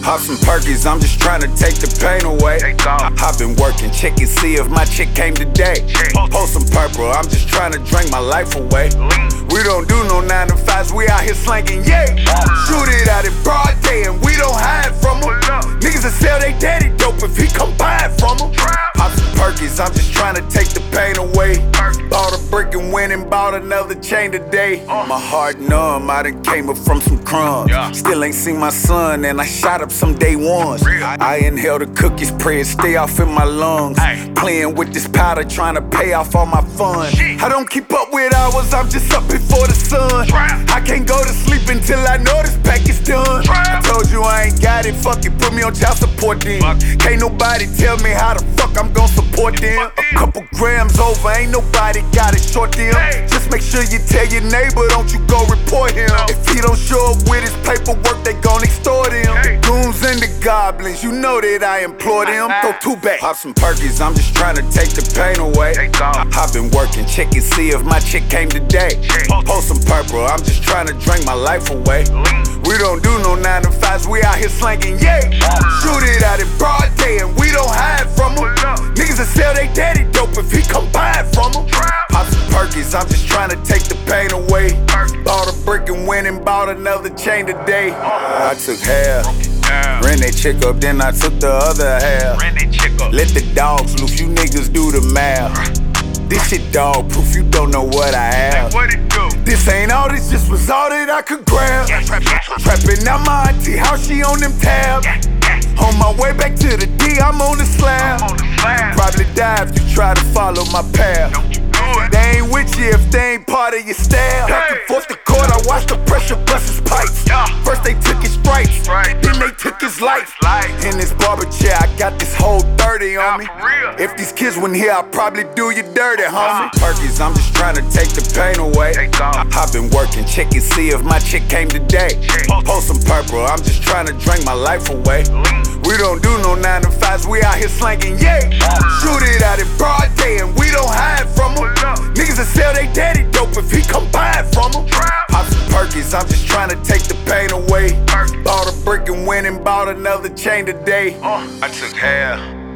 Pop some Perkies, I'm just trying to take the pain away. I've been working, check and see if my chick came today. Post some purple, I'm just trying to drink my life away. We don't do no 9 to 5s, we out here slanking, yeah. Shoot it out in broad day and we don't hide from them. Niggas that sell they daddy dope if he come buy it from them. Pop some Perkies, I'm just trying to take the pain away. Bought a brick and went and bought another chain today. My heart numb, I done came up from some crumbs. Still ain't seen my son and I shot up some day ones. I inhale the cookies, pray it stay off in my lungs. Playing with this powder, trying to pay off all my funds. I don't keep up with hours, I'm just up before the sun. I can't go to sleep until I know this pack is done. I told you I ain't got it, fuck it, put me on child support then. Can't nobody tell me how the fuck I'm gon' support them. A couple grams over, ain't nobody got it short them. Just make sure you tell your neighbor, don't you go report him. If he don't show up with his paperwork, they gon' extort him. The goons and the goblins, you know that I implore them. Throw 2 back. Pop some Perkies, I'm just trying to take the pain away. I've been working, check and see if my chick came today. Post some purple, I'm just trying to drink my life away. We don't do no 9 to 5s, we out here slanking, yeah. Shoot it out in broad day and we don't hide from them. Niggas that sell they daddy dope if he come buy it from them. Pop some Perkies, I'm just trying to take the pain away. Bought a brick and went and bought another chain today. I took half, ran that chick up, then I took the other half. Let the dogs loose, you niggas do the math. This shit dog proof, you don't know what I have. This ain't all, this just was all that I could grab. Trapping out my auntie, how she on them tabs. On my way back to the D, I'm on the slab. Probably die if you try to follow my path. They ain't with you if they ain't part of your staff. Back and forth the court, I watched the pressure bust his pipes. First they took his stripes, then they took his life. In this barber chair, I got this whole 30 on me. If these kids went here, I'd probably do you dirty, homie. Perkies, I'm just trying to take the pain away. I've been working, check and see if my chick came today. Post some purple, I'm just trying to drink my life away. We don't do no 9 to 5s, we out here slanking, yeah. Shoot it out in broad day and we don't hide from them. Niggas that sell they daddy dope if he come buy it from them. Pop some Perkies, I'm just trying to take the pain away. Bought a brick and went and bought another chain today. I took half.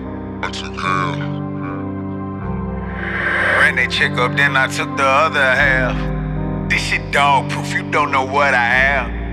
Ran that chick up, then I took the other half. This shit dog proof, you don't know what I have.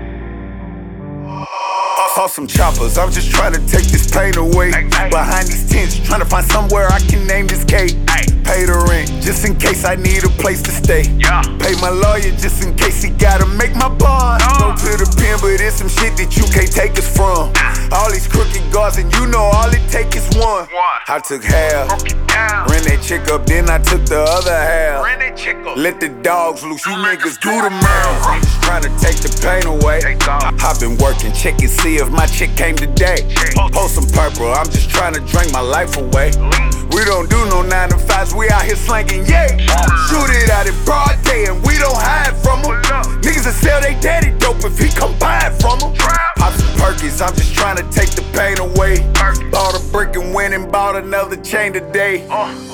Saw some choppers, I'm just trying to take this pain away. Behind these tents, trying to find somewhere I can name this cake. Pay the rent, just in case I need a place to stay. Pay my lawyer, just in case he gotta make my bond. Go to the pen, but it's some shit that you can't take us from. All these crooked guards, and you know all it take is one. I took half, ran that chick up, then I took the other half. Let the dogs loose, you niggas do the math. I'm just trying to take the pain away. I've been working, check and see if my chick came today. Post some purple, I'm just trying to drink my life away. We don't do no 9 to 5s, we out here slanking, yeah. Shoot it out in broad day and we don't hide from them. Niggas that sell they daddy dope if he come buy it from them. Pop some Perkies, I'm just trying to take the pain away. Bought a brick and went and bought another chain today.